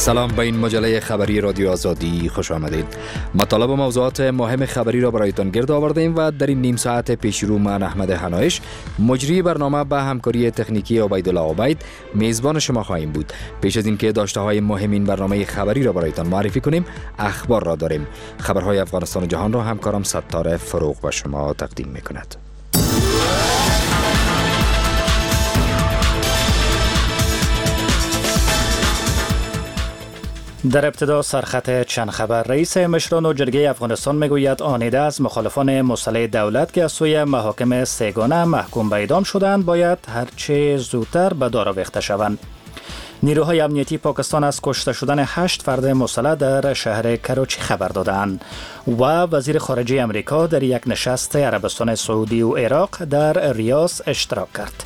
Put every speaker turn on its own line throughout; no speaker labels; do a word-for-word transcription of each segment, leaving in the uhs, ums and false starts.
سلام، به این مجله خبری رادیو آزادی خوش آمدید. مطالب و موضوعات مهم خبری را برایتان گرد آوردیم و در این نیم ساعت پیش رو من احمد حنایش، مجری برنامه به همکاری تکنیکی عبیدالله عبید، میزبان شما خواهیم بود. پیش از اینکه داشته های مهم این برنامه خبری را برایتان معرفی کنیم، اخبار را داریم. خبرهای افغانستان و جهان را همکارم ستاره فروغ به شما تقدیم میکند.
در ابتدا سرخط چند خبر. رئیس مشران و جرگه افغانستان میگوید آنیده از مخالفان مسلح دولت که از سوی محاکم سه‌گانه محکوم به اعدام شدند باید هرچه زودتر به دار آویخته شوند. نیروهای امنیتی پاکستان از کشته شدن هشت فرد مسلح در شهر کراچی خبر دادند و وزیر خارجه امریکا در یک نشست عربستان سعودی و عراق در ریاض اشتراک کرد.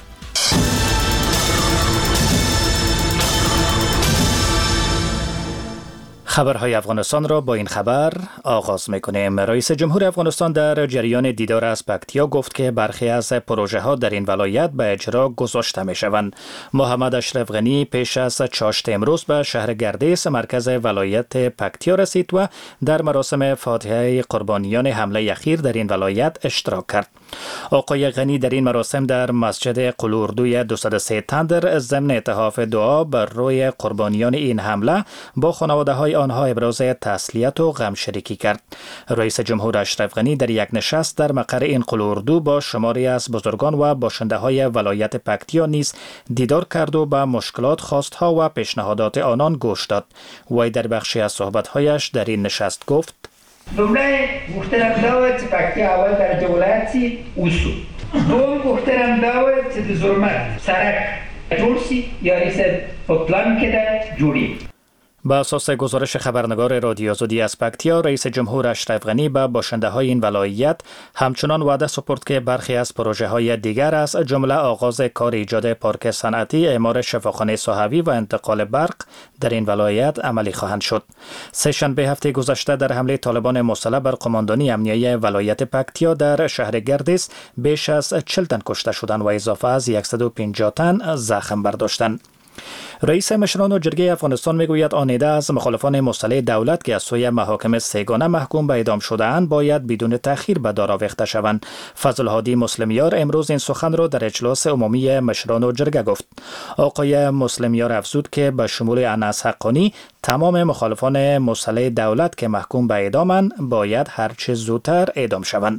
خبرهای افغانستان را با این خبر آغاز می‌کنیم. رئیس جمهور افغانستان در جریان دیدار از پکتیا گفت که برخی از پروژه ها در این ولایت به اجرا گذاشته می‌شوند. محمد اشرف غنی پیش از چاشت امروز به شهر گردیس مرکز ولایت پکتیا رسید و در مراسم فاتحه قربانیان حمله اخیر در این ولایت اشتراک کرد. آقای غنی در این مراسم در مسجد قلوردوی دویست و سه تندر ضمن اتحاف دعا بر روی قربانیان این حمله با خانواده‌های آنها ابراز تسلیت و غم شریکی کرد. رئیس جمهور اشرف غنی در یک نشست در مقر این قلوردو با شماری از بزرگان و باشنده‌های ولایت پکتیا نیز دیدار کرد و به مشکلات، خواست‌ها و پیشنهادات آنان گوش داد. وی در بخشی از صحبت‌هایش در این نشست گفت:
لومړی غوښتنه دا وه چې پکتیا اول درجه ولایت سي اوسو. دوم غوښتنه دا وه چې د زرمت سړک جوړ سي یا ریسه په پلان کې ده جوړي.
با اساس گزارش خبرنگار رادیو آزادی از پکتیا، رئیس جمهور اشرف غنی به باشنده های این ولایت همچنان وعده سپرد که برخی از پروژه های دیگر از جمله آغاز کار ایجاد پارک صنعتی، اعمار شفاخانه ساحوی و انتقال برق در این ولایت عملی خواهند شد. سه شنبه هفته گذشته در حمله طالبان مسلح بر قماندانی امنیه ولایت پکتیا در شهر گردیس بیش از چهل تن کشته شدند و اضافه از صد و پنجاه تن زخم برداشتند. رئیس مشران و جرگه افغانستان میگوید آنیده از مخالفان مسلح دولت که از سوی محاکم سه‌گانه محکوم به اعدام شده‌اند باید بدون تأخیر به دار آویخته شوند. فضل هادی مسلمیار امروز این سخن را در اجلاس عمومی مشران و جرگه گفت. آقای مسلمیار افزود که به شمول انس حقانی تمام مخالفان مسلح دولت که محکوم به اعدامند باید هرچه زودتر اعدام شوند.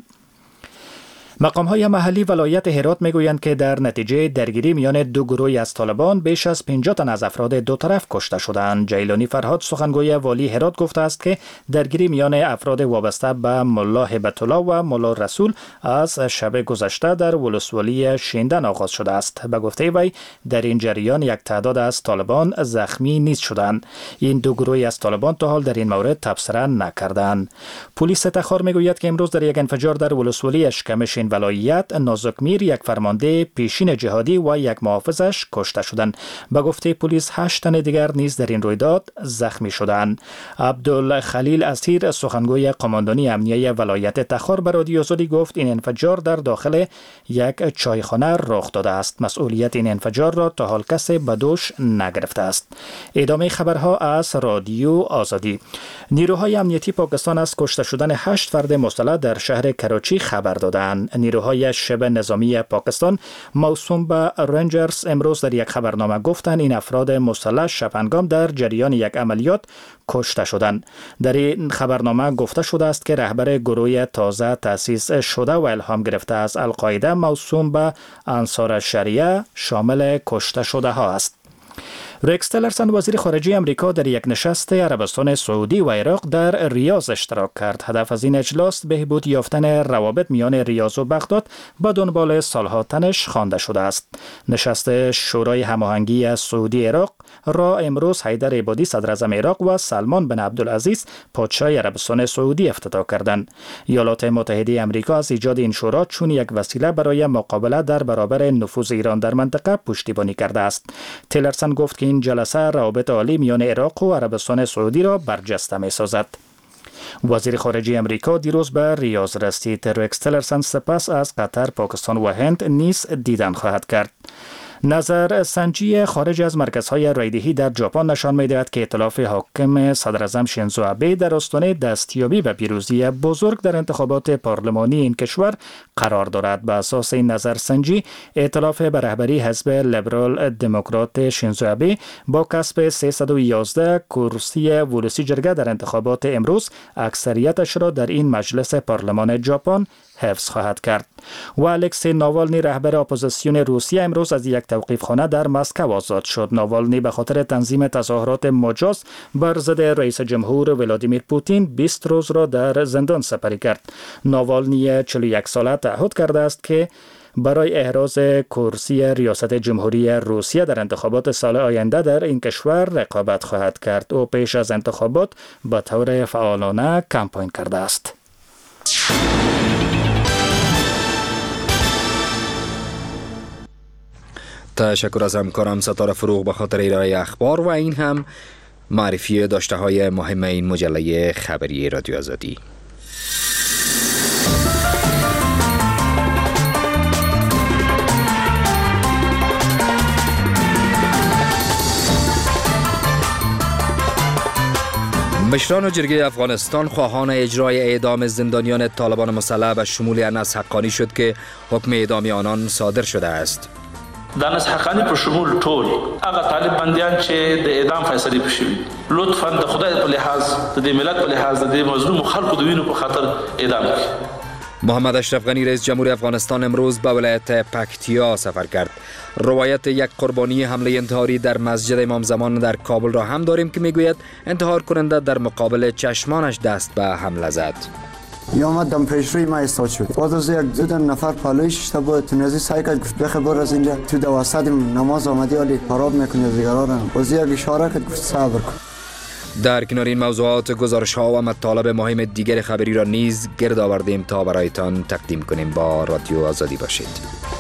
مقام‌های محلی ولایت هرات میگویند که در نتیجه درگیری میان دو گروه از طالبان بیش از پنجاه تن از افراد دو طرف کشته شدند. جیلانی فرهاد سخنگوی والی هرات گفته است که درگیری میان افراد وابسته به ملا هیبت الله و ملا رسول از شب گذشته در ولسوالی شیندن آغاز شده است. به گفته وی در این جریان یک تعداد از طالبان زخمی نیز شدند. این دو گروه از طالبان تا حال در این مورد تبصره نکردند. پلیس تخار میگوید که امروز در یک انفجار در ولسوالی اشکمش ولایت نازکمیر یک فرمانده پیشین جهادی و یک محافظش کشته شدند. به گفته پلیس هشت تن دیگر نیز در این رویداد زخمی شدند. عبدالخلیل اسیر سخنگوی قماندانی امنیه ولایت تخار به رادیو آزادی گفت این انفجار در داخل یک چایخانه رخ داده است. مسئولیت این انفجار را تا حال کسی به دوش نگرفته است. ادامه خبرها از رادیو آزادی. نیروهای امنیتی پاکستان از کشته شدن هشت فرد مسلح در شهر کراچی خبر دادند. نیروهای شبه نظامی پاکستان موسوم به رنجرز امروز در یک خبرنامه گفتند این افراد مسلح شب‌هنگام در جریان یک عملیات کشته شدند. در این خبرنامه گفته شده است که رهبر گروه تازه تأسیس شده و الهام گرفته از القاعده موسوم به انصار شریعه شامل کشته شده ها است. ریکس تیلرسن وزیر خارجه امریکا در یک نشست عربستان سعودی و عراق در ریاض اشتراک کرد. هدف از این اجلاس بهبود یافتن روابط میان ریاض و بغداد به دنبال سالها تنش خوانده شده است. نشست شورای هماهنگی سعودی عراق را امروز حیدر عبادی صدر اعظم عراق و سلمان بن عبدالعزیز پادشاه عربستان سعودی افتتاح کردند. ایالات متحده آمریکا از ایجاد این شورا چون یک وسیله برای مقابله در برابر نفوذ ایران در منطقه پشتیبانی کرده است. تیلرسن گفت که این جلسه روابط عالی میان عراق و عربستان سعودی را برجسته می‌سازد. وزیر خارجه امریکا دیروز به ریاض رسید. ریکس تیلرسن سپس از قطر، پاکستان و هند نیز دیدن خواهد کرد. نظر سنجی خارج از مرکزهای رایدهی در ژاپن نشان می‌دهد که ائتلاف حاکم صدر اعظم شینزو آبه در آستانه دستیابی و پیروزی بزرگ در انتخابات پارلمانی این کشور قرار دارد. به اساس این نظرسنجی، ائتلاف به رهبری حزب لیبرال دموکرات شینزو آبه با کسب سیصد و یازده کرسی ولوسی جرگه در انتخابات امروز اکثریتش را در این مجلس پارلمان ژاپن حفظ خواهد کرد. و الکسی ناوالنی رهبر اپوزیسیون روسیه امروز از یک توقیفخانه در مسکو آزاد شد. ناوالنی به خاطر تنظیم تظاهرات مجاز بر ضد رئیس جمهور ولادیمیر پوتین بیست روز را در زندان سپری کرد. ناوالنی چهل و یک ساله تعهد کرده است که برای احراز کرسی ریاست جمهوری روسیه در انتخابات سال آینده در این کشور رقابت خواهد کرد. او پیش از انتخابات به طور فعالانه کمپاین کرده است.
تشکر از همکارم ستاره فروغ به خاطر ارائه اخبار و این هم معرفی داشته های مهم این مجله خبری رادیو آزادی. مشران و جرگه افغانستان خواهان اجرای اعدام زندانیان طالبان مسلح به شمول انس حقانی شد که حکم اعدام آنان صادر شده است.
د انس حقانی په شمول ټول هغه طالب بندیان چې د اعدام فیصله پشوي لطفا د خدای په لحاظ د دې ملت په لحاظ د دې مظلوم خلکو د وینو په خاطر اعدام کړي.
محمد اشرف غنی رئیس جمهور افغانستان امروز به ولایت پکتیا سفر کرد. روایت یک قربانی حمله انتحاری در مسجد امام زمان در کابل را هم داریم که میگوید انتحار کننده در مقابل چشمانش دست به حمله زد.
یا آمد دم پیش روی ما ایستاد شد. بعد از یک دو نفر پالویش شده بود تونزی سعی کرد گفت بخبر از اینجا تو دواسط نماز آمدی ولی خراب میکنی دیگرا را. باز یک اشاره کرد گفت صبر کن.
در کنار این موضوعات گزارش ها و مطالب مهم دیگر خبری را نیز گرد آوردیم تا برایتان تقدیم کنیم. با رادیو آزادی باشید.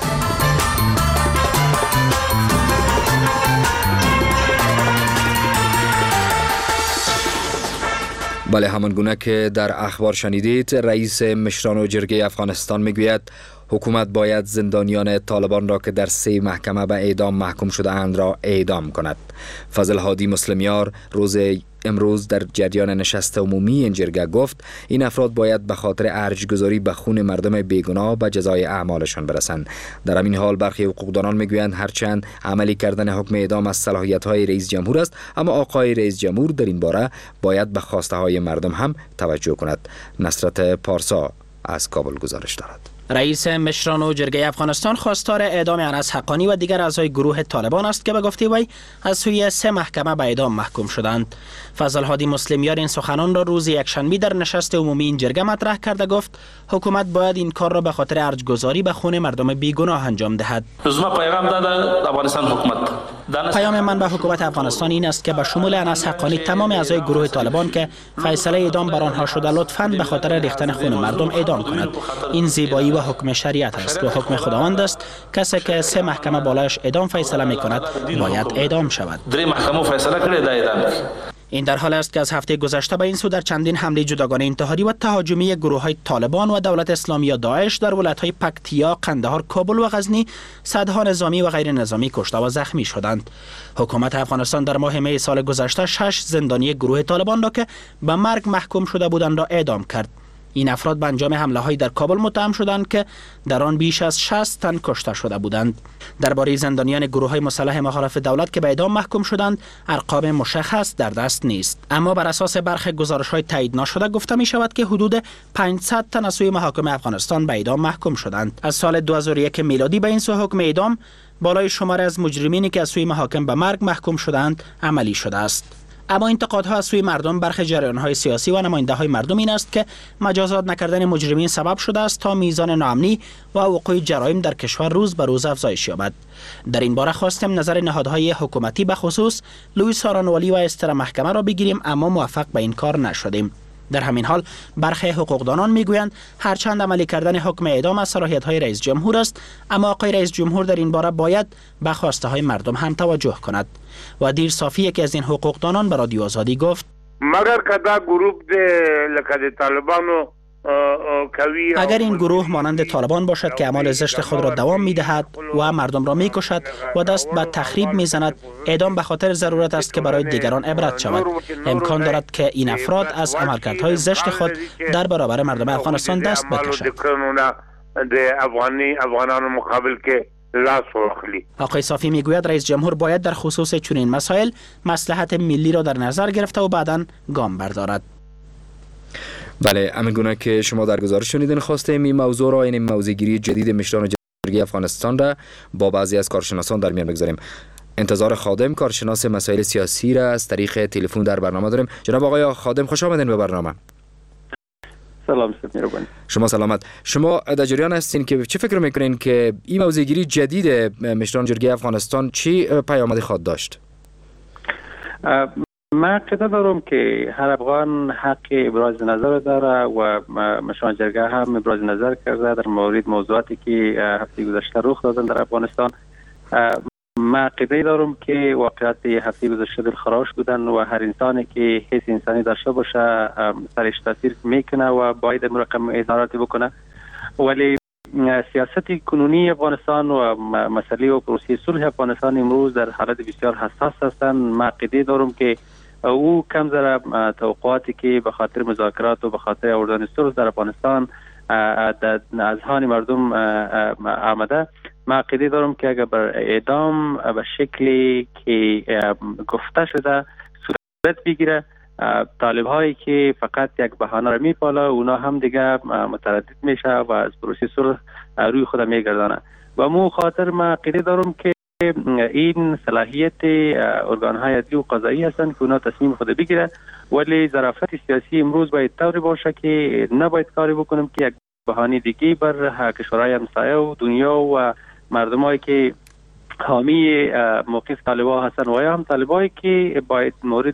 بله، همان گونه که در اخبار شنیدید، رئیس مشران و جرگه افغانستان میگوید حکومت باید زندانیان طالبان را که در سه محکمه به اعدام محکوم شده اند را اعدام کند. فضل هادی مسلمیار روز امروز در جریان نشست عمومی این جرگه گفت این افراد باید به خاطر ارجگذاری به خون مردم بیگناه به جزای اعمالشان برسند. در همین حال برخی حقوقدانان میگویند هرچند عملی کردن حکم اعدام از صلاحیت‌های رئیس جمهور است، اما آقای رئیس جمهور در این باره باید به خواسته های مردم هم توجه کند. نصرت پارسا از کابل گزارش دارد.
رئیس مشران و جرگه افغانستان خواستار اعدام انس حقانی و دیگر اعضای گروه طالبان است که به گفته وی از سوی سه محکمه به اعدام محکوم شدند. فضل هادی مسلمیار این سخنان را روز یکشنبه در نشست عمومی این جرگه مطرح کرده گفت حکومت باید این کار را به خاطر ارجگذاری به خون مردم بیگناه انجام دهد. پیام من به حکومت افغانستان این است که به شمول انس حقانی تمام اعضای گروه طالبان که فیصله اعدام بر آنها شده لطفاً به خاطر ریختن خون مردم اعدام کند. این زیبایی و حکم شریعت است و حکم خداوند است. کسی که سه محکمه بالایش اعدام فیصله می کند باید اعدام شود. این در حال است که از هفته گذشته به این سو در چندین حمله جداگانه انتحاری و تهاجمی گروه‌های طالبان و دولت اسلامی یا داعش در ولایت‌های پکتیا، قندهار، کابل و غزنی صدها نظامی و غیر نظامی کشته و زخمی شدند. حکومت افغانستان در ماه می سال گذشته شش زندانی گروه طالبان را که به مرگ محکوم شده بودند را اعدام کرد. این افراد به انجام حمله‌های در کابل متهم شدند که در آن بیش از شصت تن کشته شده بودند. درباره زندانیان گروه‌های مسلح مخالف دولت که به اعدام محکوم شدند، ارقام مشخص در دست نیست، اما بر اساس برخی گزارش‌های تایید نشده گفته می‌شود که حدود پانصد تن از سوی محاکم افغانستان به اعدام محکوم شدند. از سال دو هزار و یک میلادی به این سو حکم اعدام بالای شمار از مجرمینی که از سوی محاکم به مرگ محکوم شدند عملی شده است. اما انتقادها از سوی مردم برخی جریان‌های سیاسی و نماینده‌های مردم این است که مجازات نکردن مجرمین سبب شده است تا میزان ناامنی و وقوع جرایم در کشور روز به روز افزایش یابد. در این باره خواستیم نظر نهادهای حکومتی به خصوص لوئیس آرانوالی و استر محکمه را بگیریم، اما موفق به این کار نشدیم. در همین حال برخی حقوقدانان میگویند هرچند عملی کردن حکم اعدام از صلاحیت‌های رئیس جمهور است، اما آقای رئیس جمهور در این باره باید به خواسته های مردم هم توجه کند. و دیر صافی که از این حقوقدانان به رادیو آزادی گفت
مگر کدا گروپ ده لکه د طالبانو
اگر این گروه مانند طالبان باشد که اعمال زشت خود را دوام می‌دهد و مردم را می‌کشد و دست به تخریب می‌زند، اعدام به خاطر ضرورت است که برای دیگران عبرت شود. امکان دارد که این افراد از عملکردهای زشت خود در برابر مردم افغانستان دست بکشند. آقای صافی میگوید رئیس جمهور باید در خصوص چنین مسائل مصلحت ملی را در نظر گرفته و بعداً گام بردارد.
بله، همین گونه که شما در گزارش شنیدین، خواستیم این موضوع را، این موضوعگیری جدید مشران جرگه افغانستان را با بعضی از کارشناسان در میان بگذاریم. انتظار خادم، کارشناس مسائل سیاسی را از طریق تلفن در برنامه داریم. جناب آقای خادم، خوش آمدین به برنامه.
سلام سلام.
شما سلامت. شما در جریان هستین که چه فکر میکنین که این موضوعگیری جدید مشران جرگه افغانستان چی پیامدی خواهد داشت؟
من عقیده دارم که هر افغان حق ابراز نظر داره و مشران جرگه هم ابراز نظر کرده در مورد موضوعاتی که هفته گذشته رخ دادن در افغانستان. من عقیده دارم که واقعیت هفته گذشته دلخراش بودن و هر انسانی که حس انسانی داشته باشه سرش تاثیر میکنه و باید مرقم اظهاراتی بکنه. ولی سیاست کنونی افغانستان و مسئله و پروسه صلح افغانستان امروز در حالت بسیار حساس هستند. من عقیده دارم که او کم ذره توقعاتی که به خاطر مذاکرات و به خاطر آوردن صلح در افغانستان در اذهان مردم آمده، من عقیده دارم که اگر بر اعدام به شکلی که گفته شده صورت بگیره، طالب هایی که فقط یک بهانه را میپاله اونا هم دیگه متردد میشه و از پروسه صلح روی خود میگردانه. و مو خاطر من عقیده دارم که این صلاحیت ارگان های عدلی و قضایی هستند که اونا تصمیم خود بگیره، ولی ظرافت سیاسی امروز باید طوری باشه که نباید کاری بکنیم که یک بهانه دیگه بر کشورهای همسایه و دنیا و مردمایی که حامی موقف طالبان هستند و یا هم طالبایی که باید مورد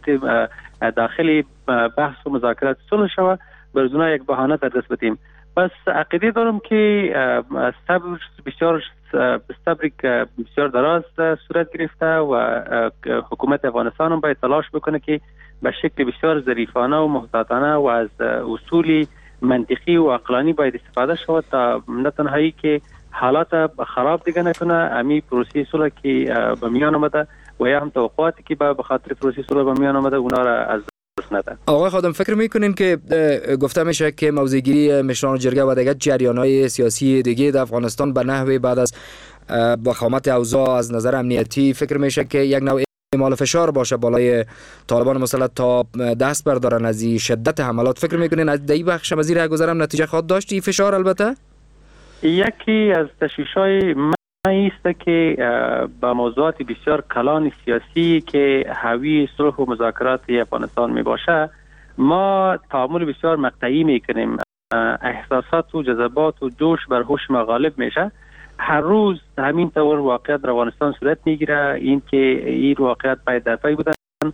داخل بحث و مذاکرات صلح شود بر زنا یک بهانه در دست بدیم. پس عقیده دارم که صبر بسیار صبر بسیار دراز صورت گرفته و حکومت افغانستان هم باید تلاش بکنه که به شکل بسیار ظریفانه و محتاطانه و از اصول منطقی و عقلانی باید استفاده شود تا نه تنهایی که حالات خراب دیگه نکنه امی پروسه صلح که به میان آمده و یا هم توقعاتی که به خاطر پروسه صلح به میان آمده اونا را از
آقای خادم فکر میکنین که گفته میشه که موضوعگیری مشران جرگه و دیگر جریان‌های سیاسی دیگه در افغانستان به نحوی بعد از وخامت اوضاع از نظر امنیتی فکر میشه که یک نوع اعمال فشار باشه بالای طالبان مثلا تا دست بردارن از این شدت حملات؟ فکر میکنین از دی بخش وزیر گذرم نتیجه خواهد داشت این فشار؟ البته
یکی از تشویش‌های است که با موضوعات بسیار کلان سیاسی که حاوی صلح و مذاکرات افغانستان می باشه ما تعامل بسیار مقطعی میکنیم. احساسات و جذبات و جوش بر هوش ما غالب میشه. هر روز همین طور واقعیت در افغانستان صورت میگیره، این که این واقعیت باید در پی بودن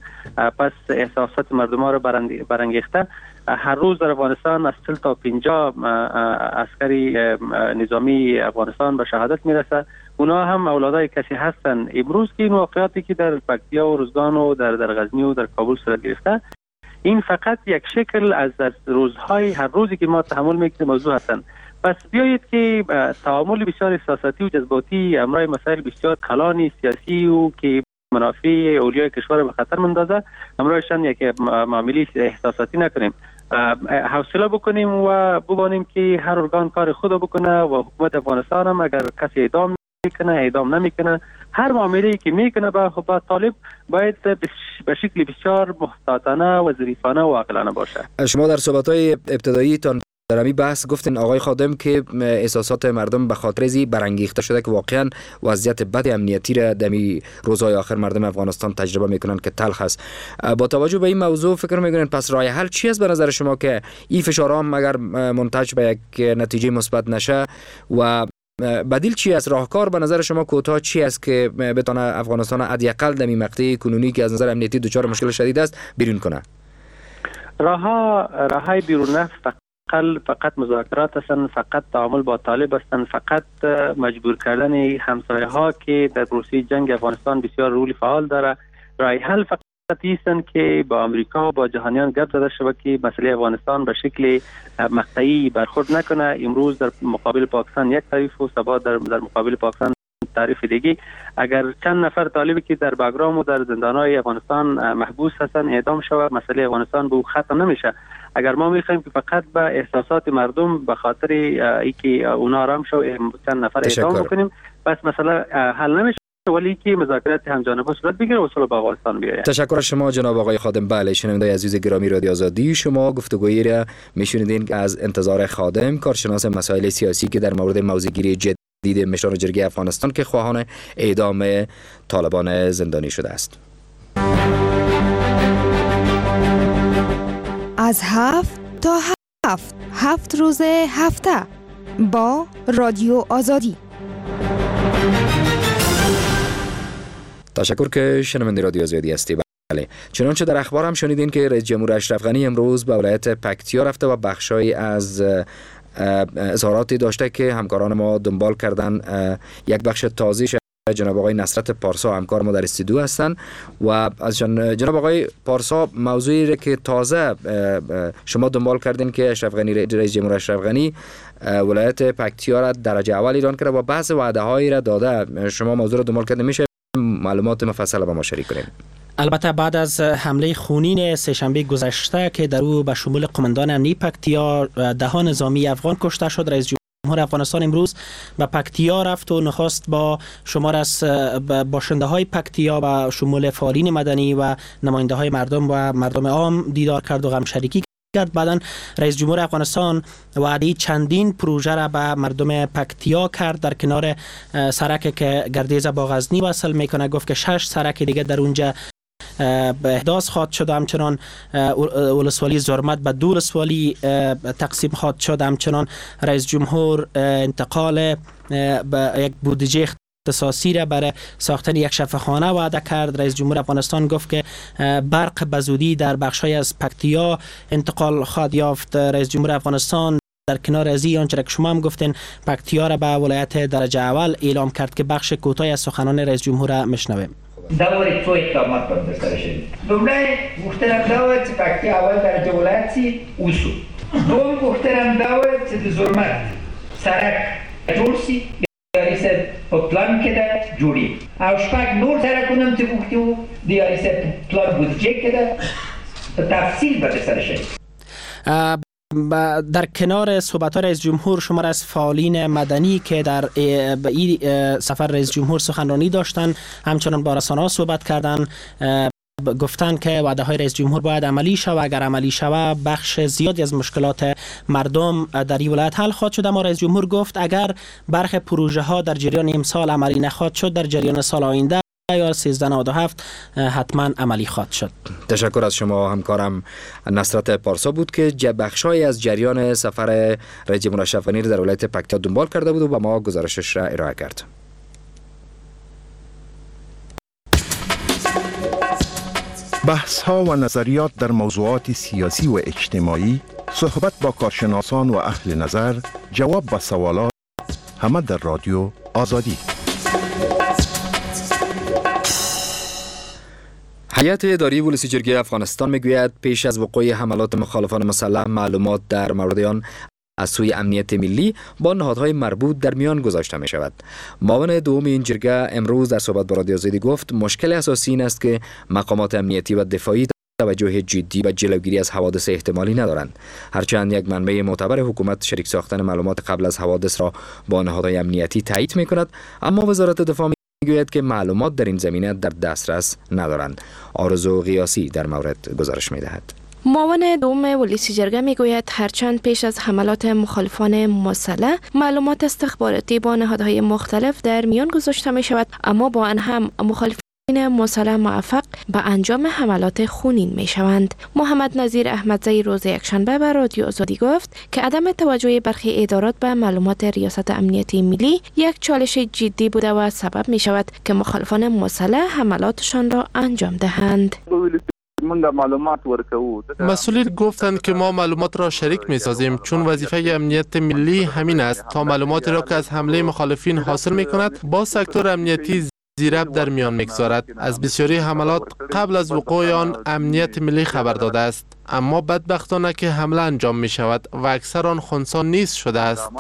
پس احساسات مردم ها را برانگیخته. هر روز در افغانستان از چهل تا پنجاه عسکری نظامی افغانستان به شهادت میرسه. اونا هم اولادای کسی هستن. امروز که این واقعاتی که در پکتیا و روزگان و در در غزنی و در کابل صورت گرفته، این فقط یک شکل از از روزهای هر روزی که ما تحمل میکنیم موضوع هستن. پس بیایید که تعامل بسیار احساساتی و جذباتی امرای مسائل بسیار کلانی سیاسی و که منافع اولیای کشور به خطر مندازه امرایشان یک معامله احساساتی نکنیم، حوصله بکنیم و ببانیم که هر ارگان کار خود بکنه و حکومت افغانستان هم اگر کسی اعدام میکنه اعدام نمیکنه، هر معامله‌ای که میکنه با با طالب باید به شکل بسیار محتاطانه و ظریفانه و عاقلانه باشه.
شما در صحبت‌های ابتدایی تان در همین بحث گفتین آقای خادم که احساسات مردم به خاطر ازی برانگیخته شده که واقعا وضعیت بد امنیتی را در این روزهای آخر مردم افغانستان تجربه میکنن که تلخ است. با توجه به این موضوع فکر میکنین پس راه حل چی است به نظر شما که این فشارها مگر منتج به یک نتیجه مثبت نشه و بدیل چی است؟ راهکار به نظر شما کوتاه چی است که بتونه افغانستان حداقل در این مقطع کنونی که از نظر امنیتی دچار مشکل شدید است بیرون کنه؟
راه راههای بیرون نفت فقط مذاکرات هستند، فقط تعامل با طالب هستند، فقط مجبور کردن همسایه ها که در پروسه جنگ افغانستان بسیار رول فعال داره. راه حل فقط ایستن که با امریکا و با جهانیان گپ زده شود که مسئله افغانستان به شکل مقطعی برخورد نکنه. امروز در مقابل پاکستان یک تعریف و سبا در در مقابل پاکستان تعریف دیگه. اگر چند نفر طالبی که در باگرام و در زندانهای افغانستان محبوس هستن اعدام شود، مسئله افغانستان به ختم نمیشه. اگر ما میخوایم که فقط به احساسات مردم به خاطر اینکه اونا آرام شو چند نفر اعدام بکنیم بس مسئله حل نمیشه، ولی که مذاکرات همجانبه صورت بگیره و اصول به افغانستان بیاید.
تشکر از شما جناب آقای خادم. بله، شنونده عزیز گرامی رادیو آزادی، شما گفتگویی را میشنیدین از انتظار خادم، کارشناس مسائل سیاسی که در مورد موضوعگیری جدید مشران جرگه افغانستان که خواهان اعدام طالبان زندانی شده است.
از هفت تا هفت هفت روز هفته با رادیو آزادی.
تشکر که شنونده رادیو آزادی هستی. بله، چنانچه در اخبار هم شنیدین که رئیس جمهور اشرف غنی امروز به ولایت پکتیا رفته و بخشایی از اظهاراتی داشته که همکاران ما دنبال کردن. یک بخش تازه جناب آقای نصرت پارسا همکار ما در استودیو هستند و از جناب آقای پارسا موضوعی که تازه شما دنبال کردین که اشرف غنی رئیس جمهور اشرف غنی ولایت پکتیا را درجه اول اعلام کرده و بعض وعده هایی را داده. شما موضوع را دنبال کردین، میشه معلومات مفصل با ما شریک کنید؟
البته بعد از حمله خونین سه‌شنبه گذشته که در او به شمول قماندان امنی پکتیا ده نظامی افغان کشته شد، رئیس جمهور افغانستان امروز به پکتیا رفت و نخست با شمار از باشنده های پکتیا و شمول فعالین مدنی و نماینده های مردم و مردم عام دیدار کرد و غم شریکی کرد. بعداً رئیس جمهور افغانستان وعده چندین پروژه را به مردم پکتیا کرد. در کنار سرک که گردیز با غزنی وصل میکنه گفت که شش سرک دیگه در اونجا به احداث خواهد شد. همچنان ولسوالی زرمت به دو ولسوالی تقسیم خواهد شد. همچنان رئیس جمهور انتقال به یک بودجه اختصاصی را برای ساختن یک شفاخانه وعده کرد. رئیس جمهور افغانستان گفت که برق به زودی در بخش‌های از پکتیا انتقال خواهد یافت. رئیس جمهور افغانستان در کنار از این آنچه که شما هم گفتین پکتیا را به ولایت درجه اول اعلام کرد که بخش کوتاهی از سخنان رئیس جمهور را میشنویم.
دور تو اقدامات باید بسر شدید. دومره گفترم داود چه پکتیا اول درجه ولایت سی اوسو. دوم گفترم داود چه زرمت سرک جور سی دیاری سه پلان کده جوری. اوشپاک نور سرکونم چه گفتیو دیاری سه پلان بودجه کده تفصیل باید بسر شدید.
در کنار صحبت رئیس جمهور شمار از فعالین مدنی که در این سفر رئیس جمهور سخنرانی داشتن همچنان با رسانه‌ها صحبت کردن، گفتن که وعده های رئیس جمهور باید عملی شود. اگر عملی شود بخش زیادی از مشکلات مردم در این ولایت حل خواهد شد. اما رئیس جمهور گفت اگر برخی پروژه ها در جریان امسال عملی نخواهد شد در جریان سال آینده یا سیزده نود و هفت حتما عملی خواهد شد.
تشکر از شما. همکارم نصرت پارسا بود که بخشای از جریان سفر رئیس جمهور اشرف غنی در ولایت پکتیا دنبال کرده بود و با ما گزارشش را ارائه کرد.
بحث ها و نظریات در موضوعات سیاسی و اجتماعی، صحبت با کارشناسان و اهل نظر، جواب به سوالات، همه در رادیو آزادی.
هیئت اداری ولسی جرگه افغانستان میگوید پیش از وقوع حملات مخالفان مسلح معلومات در مورد آن از سوی امنیت ملی با نهادهای مربوط در میان گذاشته می شود. معاون دوم این جرگه امروز در صحبت با رادیو آزادی گفت مشکل اساسی این است که مقامات امنیتی و دفاعی توجه جدی و جلوگیری از حوادث احتمالی ندارند. هرچند یک منبع معتبر حکومت شریک ساختن معلومات قبل از حوادث را با نهادهای امنیتی تایید می کند، اما وزارت دفاع میگوید که معلومات در این زمینه در دسترس ندارند. آرزو قیاسی در مورد گزارش می‌دهد.
معاون دوم ولسی جرگه میگوید هرچند پیش از حملات مخالفان مسلح معلومات استخباراتی با نهادهای مختلف در میان گذاشته می شود، اما با آن هم مخالفان مسلح موفق به انجام حملات خونین می شوند. محمد نظیر احمدزی روز یکشنبه به رادیو آزادی گفت که عدم توجه برخی ادارات به معلومات ریاست امنیتی ملی یک چالش جدی بوده و سبب می شود که مخالفان مسلح حملاتشان را انجام دهند.
مسئولین گفتند که ما معلومات را شریک می سازیم چون وظیفه امنیت ملی همین است تا معلوماتی را که از حمله مخالفین حاصل می کند با سکتور امنیتی زیرب در میان میگذارد. از بسیاری حملات قبل از وقوع آن امنیت ملی خبر داده است، اما بدبختانه که حمله انجام می شود و اکثر آن خنثی نیست شده است.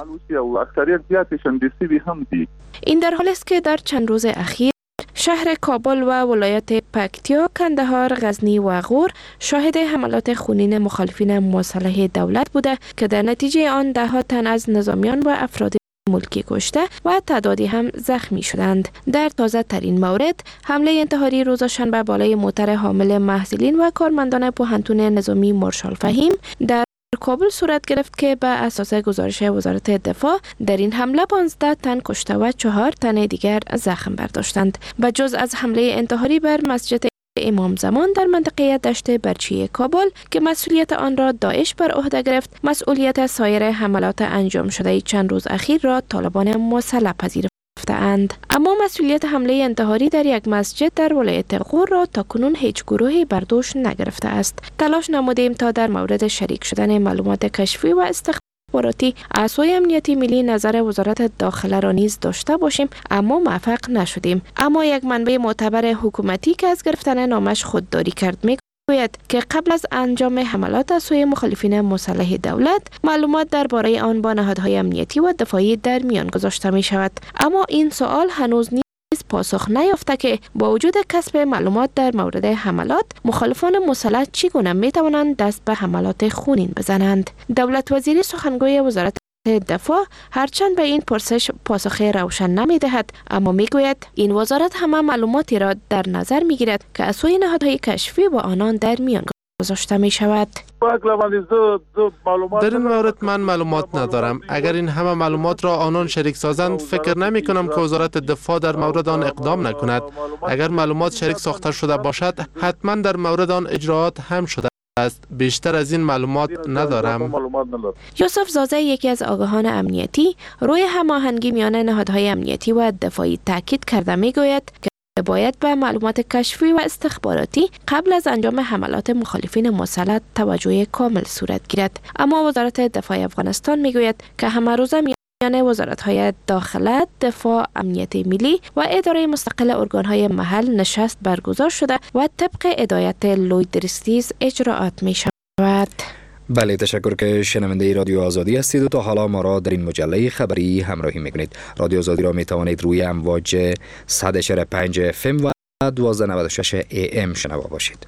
این در حالی است که در چند روز اخیر شهر کابل و ولایت پکتیا، کندهار، غزنی و غور شاهد حملات خونین مخالفین مسلح دولت بوده که در نتیجه آن ده ها تن از نظامیان و افراد ملکی کشته و تعدادی هم زخمی شدند. در تازه ترین مورد حمله انتحاری روز شنبه بالای موتر حامل محصلین و کارمندان پوهنتون نظامی مارشال فهیم در کابل صورت گرفت که به اساس گزارش وزارت دفاع در این حمله پانزده تن کشته و چهار تن دیگر زخم برداشتند. به جز از حمله انتحاری بر مسجد امام زمان در منطقه دشت برچی کابل که مسئولیت آن را داعش بر عهده گرفت، مسئولیت سایر حملات انجام شده چند روز اخیر را طالبان مسلح پذیرفتند. اما مسئولیت حمله انتحاری در یک مسجد در ولایت غور را تاکنون هیچ گروهی بر دوش نگرفته است. تلاش نمودیم تا در مورد شریک شدن معلومات کشفی و استخباراتی از سوی امنیتی ملی نظر وزارت داخله را نیز داشته باشیم، اما موفق نشدیم. اما یک منبع معتبر حکومتی که از گرفتن نامش خودداری کرد می گوید که قبل از انجام حملات از سوی مخالفین مسلح دولت معلومات درباره آن با نهادهای امنیتی و دفاعی در میان گذاشته می شود. اما این سوال هنوز نیز پاسخ نیافته که با وجود کسب معلومات در مورد حملات، مخالفان مسلح چگونه می توانند دست به حملات خونین بزنند. دولت وزیری سخنگوی وزارت دفاع هرچند به این پرسش پاسخ روشن نمی دهد، اما می گوید این وزارت همه معلوماتی را در نظر می گیرد که از سوی نهادهای کشفی با آنان در میان گذاشته می شود.
در این مورد من معلومات ندارم. اگر این همه معلومات را آنان شریک سازند، فکر نمی کنم که وزارت دفاع در مورد آن اقدام نکند. اگر معلومات شریک ساخته شده باشد، حتما در مورد آن اجراعات هم شده است. بیشتر از این معلومات ندارم.
یوسف زازه، یکی از آگاهان امنیتی، روی هماهنگی میان نهادهای امنیتی و دفاعی تاکید کرده می گوید که باید به معلومات کشفی و استخباراتی قبل از انجام حملات مخالفین مسلح توجه کامل صورت گیرد. اما وزارت دفاع افغانستان می گوید که همه روزه میان وزارت‌های داخله، دفاع، امنیت ملی و اداره مستقل ارگان‌های محل نشست برگزار شده و طبق هدایت لوید ریستیز اجراعات می شود.
بله، تشکر که شنونده رادیو آزادی هستید و تا حالا ما را در این مجله خبری همراهی میکنید. رادیو آزادی را می توانید روی امواج صد و پنج اف ام و دویست و نود و شش ای ام شنوا باشید.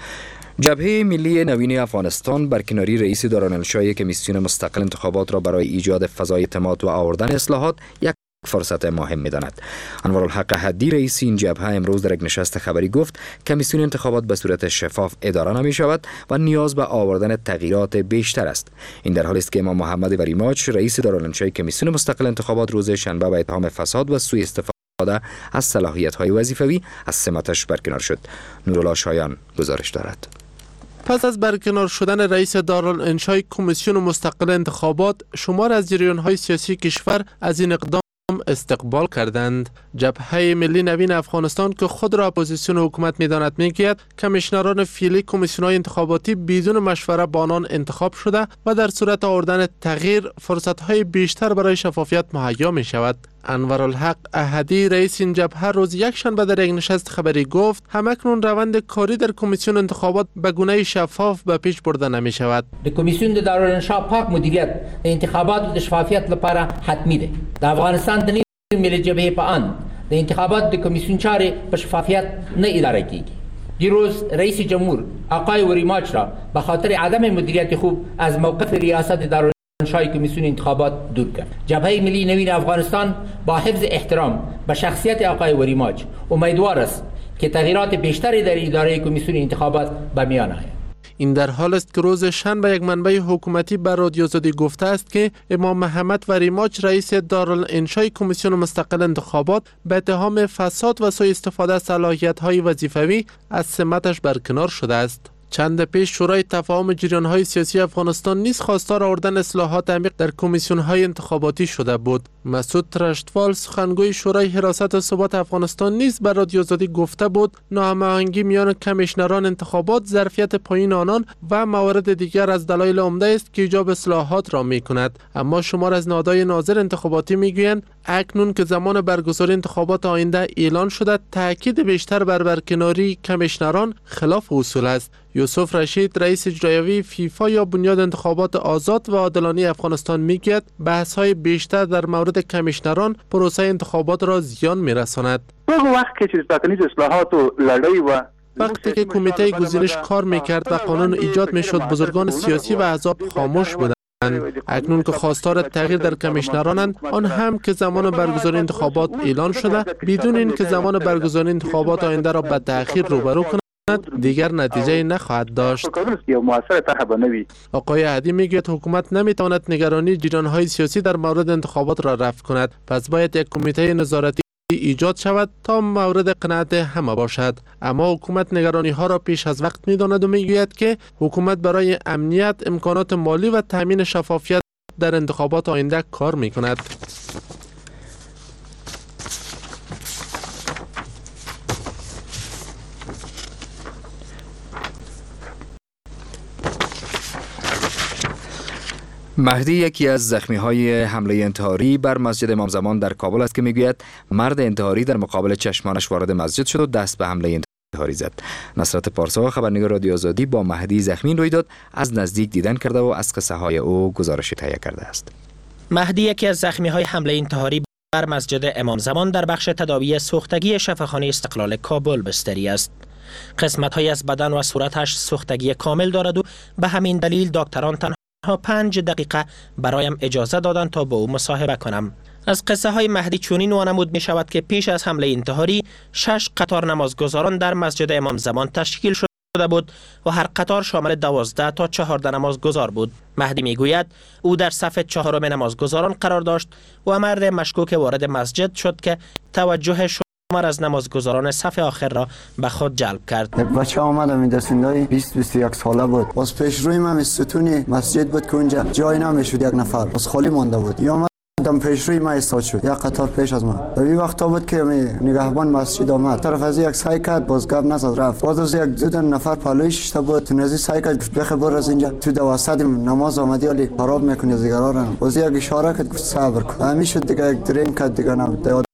جبهه ملی نوین افغانستان برکناری رئیس دارالانشای کمیسیون مستقل انتخابات را برای ایجاد فضای اعتماد و آوردن اصلاحات یک فرصت مهم می‌داند. انوارالحق حدی رئیس این جبهه امروز در یک نشست خبری گفت کمیسیون انتخابات به صورت شفاف اداره نمی شود و نیاز به آوردن تغییرات بیشتر است. این در حالی است که امام محمد وریماچ رئیس دارالانشای کمیسیون مستقل انتخابات روز شنبه به اتهام فساد و سوء استفاده از صلاحیت‌های وظیفوی از سمتش برکنار شد. نورالله شایان گزارش دارد.
پس از برکنار شدن رئیس دارالانشای کمیسیون مستقل انتخابات، شمار از جریان‌های سیاسی کشور از این اقدام استقبال کردند. جبهه ملی نوین افغانستان که خود را اپوزیسیون حکومت می‌داند میگوید کمیشنران فعلی کمیسیون‌های انتخاباتی بدون مشوره با آنان انتخاب شده و در صورت آوردن تغییر فرصت‌های بیشتر برای شفافیت مهیا می‌شود. انوارالحق احدی رئیس این جبهه روز یک شنبه در یک نشست خبری گفت همکنون روند کاری در کمیسیون انتخابات به گونه شفاف به پیش برده نمی شود.
کمیسیون دارالانشا پاک مدیریت انتخابات و شفافیت لپاره حتمی ده. در افغانستان د ملی جبهه په ان د انتخابات د کمیسیون چارې په شفافیت نه اداره کیږي. دیروز رئیس جمهور آقای وریماچ را به خاطر عدم مدیریت خوب از موقف ریاست دارالانشا شای کمیسیون انتخابات دور کرد. جبهه ملی نوین افغانستان با حفظ احترام به شخصیت آقای وریماچ امیدوار است که تغییرات بیشتری در اداره کمیسیون انتخابات به میان آید.
این در حال است که روز شنبه یک منبع حکومتی بر رادیو آزادی گفته است که امام محمد وریماچ رئیس دارالانشای کمیسیون مستقل انتخابات به اتهام فساد و سوء استفاده از صلاحیت‌های وظیفوی از سمتش برکنار شده است. چند پیش شورای تفاهم جریان‌های سیاسی افغانستان نیز خواستار آوردن اصلاحات عمیق در کمیسیون‌های انتخاباتی شده بود. مسعود ترشتوال سخنگوی شورای حراست و ثبات افغانستان نیز بر رادیو آزادی گفته بود ناهماهنگی میان کمیشنران انتخابات، ظرفیت پایین آنان و موارد دیگر از دلایل عمده است که ایجاب اصلاحات را می‌کند. اما شمار از نهادهای ناظر انتخاباتی می‌گویند اکنون که زمان برگزاری انتخابات آینده اعلان شده، تاکید بیشتر بر برکناری کمیشنران خلاف اصول است. یوسف رشید رئیس اجرایی فیفا یا بنیاد انتخابات آزاد و عادلانه افغانستان میگوید بحث‌های بیشتر در مورد کمیشنران پروسه انتخابات را زیان می‌رساند.
وقتی که تکنیک اصلاحات و لړۍ و
وقتی که کمیته گزینش کار میکرد و قانون ایجاد میشد، بزرگان سیاسی و احزاب خاموش بودند. اکنون که خواستار تغییر در کمیشنرانند، آن هم که زمان برگزاری انتخابات اعلان شده، بدون اینکه زمان برگزاری انتخابات آینده را به تأخیر روبرو کند، دیگر نتیجه نخواهد داشت. آقای عدی میگوید حکومت نمیتواند نگرانی جریان‌های سیاسی در مورد انتخابات را رفع کند، پس باید یک کمیته نظارتی ایجاد شود تا مورد قناعت همه باشد. اما حکومت نگرانی ها را پیش از وقت میداند و میگوید که حکومت برای امنیت، امکانات مالی و تامین شفافیت در انتخابات آینده کار میکند.
مهدی یکی از زخمی‌های حمله انتحاری بر مسجد امام زمان در کابل است که میگوید مرد انتحاری در مقابل چشمانش وارد مسجد شد و دست به حمله انتحاری زد. نصرت پارسا خبرنگار رادیو آزادی با مهدی زخمی این رویداد از نزدیک دیدن کرده و از قصه های او گزارشی تهیه کرده است.
مهدی یکی از زخمی‌های حمله انتحاری بر مسجد امام زمان در بخش تداوی سوختگی شفاخانه استقلال کابل بستری است. قسمت‌های از بدن و صورتش سوختگی کامل دارد و به همین دلیل دکتران تنها پنج دقیقه برایم اجازه دادند تا با او مصاحبه کنم. از قصه های مهدی چنین وانمود می شود که پیش از حمله انتحاری شش قطار نمازگزاران در مسجد امام زمان تشکیل شده بود و هر قطار شامل دوازده تا چهارده نمازگزار بود. مهدی می گوید او در صف چهارم نمازگزاران قرار داشت و مرد مشکوک وارد مسجد شد که توجه شمار از نمازگزاران صف آخر را به خود جلب کرد.
یک بچه آمدم این دستندای بیست بیست و یک ساله بود. باز پیش روی من ستون مسجد بود که اونجا جای نمیشد، یک نفر باز خالی مانده بود. یا آمدم پیش روی من استاد شد، یک قطار پیش از من. و این وقت بود که نگهبان مسجد آمد، طرف از یک سعی کرد باز گپ نزد رفت. باز از یک دو نفر پالویش تا بود نزی سعی کرد گفت بخبر از اینجا تو دواسط نماز آمدی ولی خراب میکنی زیگرارن. باز یک اشاره کرد گفت صبر کن. همیشه دیگه یک درین کرد دیگه نم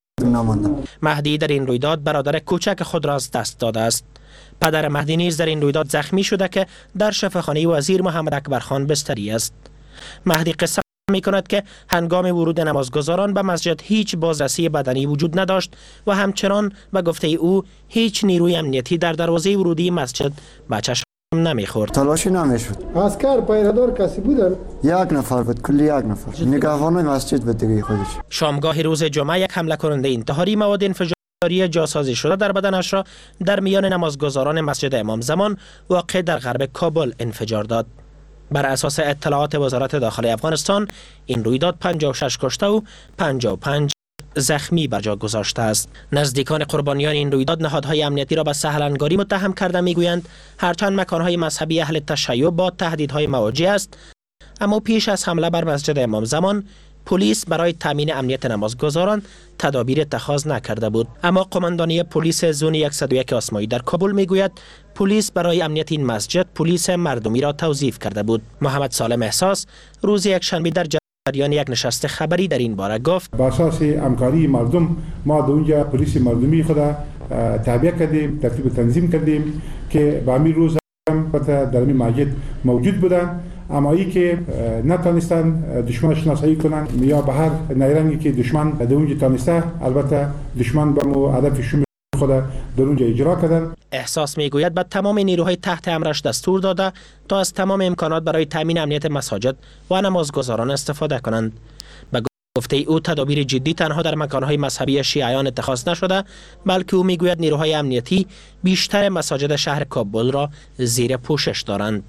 مهدی در این رویداد برادر کوچک خود را از دست داده است. پدر مهدی نیز در این رویداد زخمی شده که در شفاخانه وزیر محمد اکبر خان بستری است. مهدی قصه می کند که هنگام ورود نمازگزاران به مسجد هیچ بازرسی بدنی وجود نداشت و همچنان به گفته او هیچ نیروی امنیتی در دروازه ورودی مسجد به چشم نمیخورد.
تلاشی نمیشد.
عسکر پیرهدار کسی بودن؟
یک نفر بود، کلی یک نفر. نگهبان مسجد بود دیگه خودش.
شامگاه روز جمعه یک حمله کننده انتحاری مواد انفجاری جاسازی شده در بدنش را در میان نمازگزاران مسجد امام زمان واقع در غرب کابل انفجار داد. بر اساس اطلاعات وزارت داخلی افغانستان این رویداد پنجاه و شش کشته و پنجاه و پنج زخمی بر جا گذاشته است. نزدیکان قربانیان این رویداد نهادهای امنیتی را به سهلنگاری متهم کرده میگویند هرچند مکانهای مذهبی اهل تشیع با تهدیدهای مواجه است، اما پیش از حمله بر مسجد امام زمان پلیس برای تامین امنیت نمازگزاران تدابیر اتخاذ نکرده بود. اما قماندانی پلیس زون صد و یک آسمایی در کابل میگوید پلیس برای امنیت این مسجد پلیس مردمی را توظیف کرده بود. محمد سالم احساس روز یکشنبه در جریان یک نشست خبری در این باره گفت
با اساس همکاری مردم ما در اونجا پلیس مردمی خود تابع کردیم، ترتیب تنظیم کردیم که به همین روز هم در این مسجد موجود بودن، اما ای که نتانستن دشمن شناسایی کنن یا به هر نیرنگی که دشمن در اونجا تانسته، البته دشمن به مو هدف شوم خود در اونجا اجرا کردن.
احساس میگوید به تمام نیروهای تحت امرش دستور داده تا از تمام امکانات برای تامین امنیت مساجد و نمازگزاران استفاده کنند. به گفته او تدابیر جدی تنها در مکانهای مذهبی شیعیان اتخاذ نشده، بلکه او میگوید نیروهای امنیتی بیشتر مساجد شهر کابل را زیر پوشش دارند.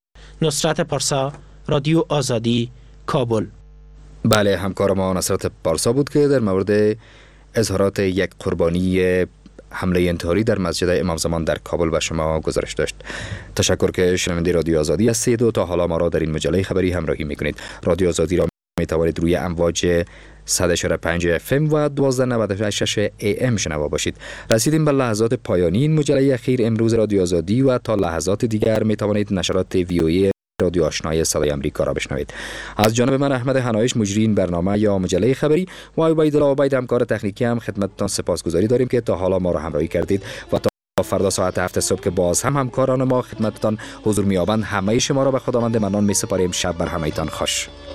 نصرت پارسا، رادیو آزادی، کابل.
بله، همکار ما نصرت پارسا بود که در مورد اظهارات یک قربانی حمله انتحاری در مسجد امام زمان در کابل به شما گزارش داشت. تشکر که شنونده رادیو آزادی هستید و تا حالا ما را در این مجله خبری همراهی میکنید. رادیو آزادی را می توانید روی امواج صد و پنج اف ام و دوازده نود و شش ای ام شنوا باشید. رسیدیم به لحظات پایانی این مجله اخیر امروز رادیو آزادی و تا لحظات دیگر می توانید نشرات وی او ای رادیو آشنای صدای آمریکا را بشنوید. از جانب من احمد حنایش مجری این برنامه یا مجله خبری و عبیدالله عبید همکار تکنیکی هم خدمتتان سپاسگزاری داریم که تا حالا ما را همراهی کردید و تا فردا ساعت هفت صبح که باز هم همکاران ما خدمتتان حضور می‌یابند همه شما را به خداوند منان می‌سپاریم. شب بر همه‌تان خوش.